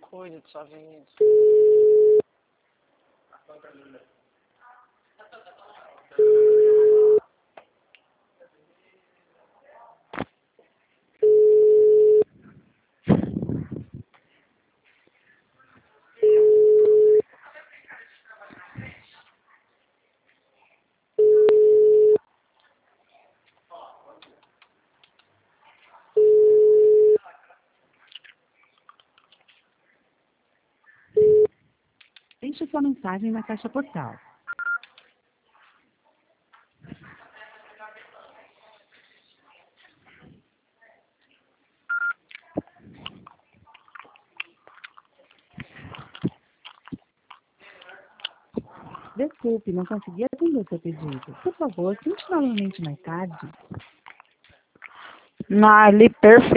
Cuide de sua vida. Deixe sua mensagem na caixa postal. Desculpe, não consegui atender seu pedido. Por favor, tente novamente mais tarde. Marli, perfeito.